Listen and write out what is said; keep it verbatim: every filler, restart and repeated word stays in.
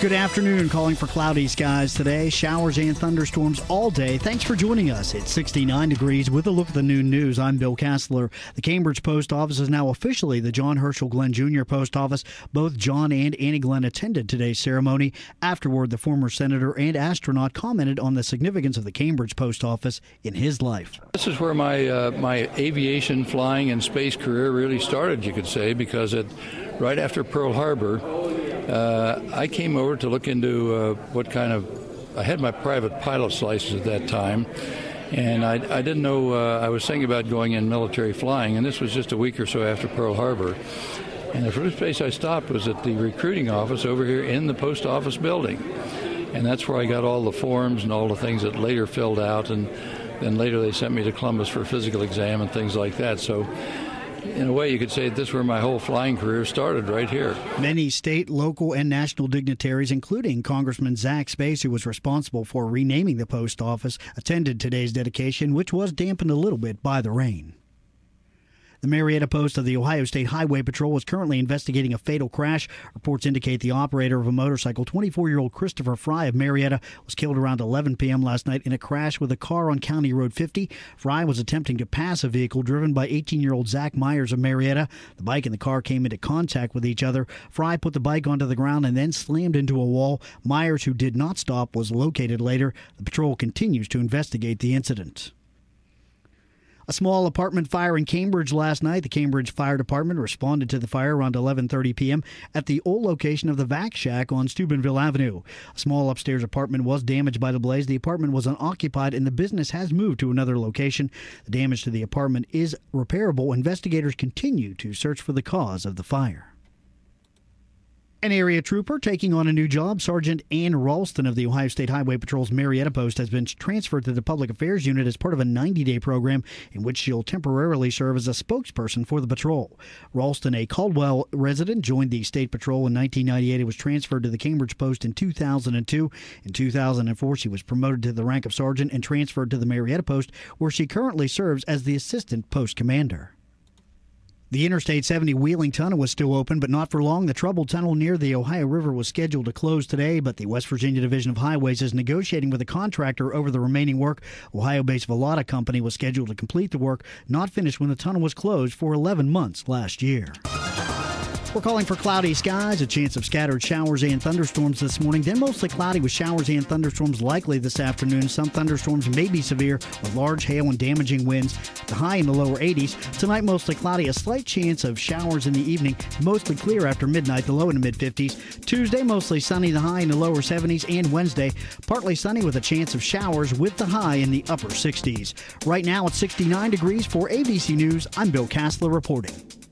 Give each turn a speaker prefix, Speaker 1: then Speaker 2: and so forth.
Speaker 1: Good afternoon. Calling for cloudy skies today. Showers and thunderstorms all day. Thanks for joining us. It's sixty-nine degrees with a look at the noon news. I'm Bill Castler. The Cambridge Post Office is now officially the John Herschel Glenn Junior Post Office. Both John and Annie Glenn attended today's ceremony. Afterward, the former senator and astronaut commented on the significance of the Cambridge Post Office in his life.
Speaker 2: This is where my uh, my aviation, flying, and space career really started, you could say, because it, right after Pearl Harbor, Uh, I came over to look into uh, what kind of, I had my private pilot's license at that time, and I, I didn't know, uh, I was thinking about going in military flying, and this was just a week or so after Pearl Harbor. And the first place I stopped was at the recruiting office over here in the post office building. And that's where I got all the forms and all the things that later filled out, and then later they sent me to Columbus for a physical exam and things like that. So in a way, you could say this is where my whole flying career started, right here.
Speaker 1: Many state, local, and national dignitaries, including Congressman Zach Space, who was responsible for renaming the post office, attended today's dedication, which was dampened a little bit by the rain. The Marietta Post of the Ohio State Highway Patrol is currently investigating a fatal crash. Reports indicate the operator of a motorcycle, twenty-four-year-old Christopher Fry of Marietta, was killed around eleven p.m. last night in a crash with a car on County Road fifty. Fry was attempting to pass a vehicle driven by eighteen-year-old Zach Myers of Marietta. The bike and the car came into contact with each other. Fry put the bike onto the ground and then slammed into a wall. Myers, who did not stop, was located later. The patrol continues to investigate the incident. A small apartment fire in Cambridge last night. The Cambridge Fire Department responded to the fire around eleven thirty p.m. at the old location of the Vac Shack on Steubenville Avenue. A small upstairs apartment was damaged by the blaze. The apartment was unoccupied and the business has moved to another location. The damage to the apartment is repairable. Investigators continue to search for the cause of the fire. An area trooper taking on a new job, Sergeant Ann Ralston of the Ohio State Highway Patrol's Marietta Post, has been transferred to the Public Affairs Unit as part of a ninety-day program in which she'll temporarily serve as a spokesperson for the patrol. Ralston, a Caldwell resident, joined the State Patrol in nineteen ninety-eight and was transferred to the Cambridge Post in two thousand two. In two thousand four, she was promoted to the rank of sergeant and transferred to the Marietta Post, where she currently serves as the assistant post commander. The Interstate seventy Wheeling Tunnel was still open, but not for long. The troubled tunnel near the Ohio River was scheduled to close today, but the West Virginia Division of Highways is negotiating with a contractor over the remaining work. Ohio-based Velata Company was scheduled to complete the work, not finished when the tunnel was closed for eleven months last year. We're calling for cloudy skies, a chance of scattered showers and thunderstorms this morning. Then mostly cloudy with showers and thunderstorms likely this afternoon. Some thunderstorms may be severe with large hail and damaging winds. The high in the lower eighties. Tonight mostly cloudy, a slight chance of showers in the evening. Mostly clear after midnight, the low in the mid fifties. Tuesday mostly sunny, the high in the lower seventies. And Wednesday partly sunny with a chance of showers with the high in the upper sixties. Right now it's sixty-nine degrees. For A B C News, I'm Bill Castler reporting.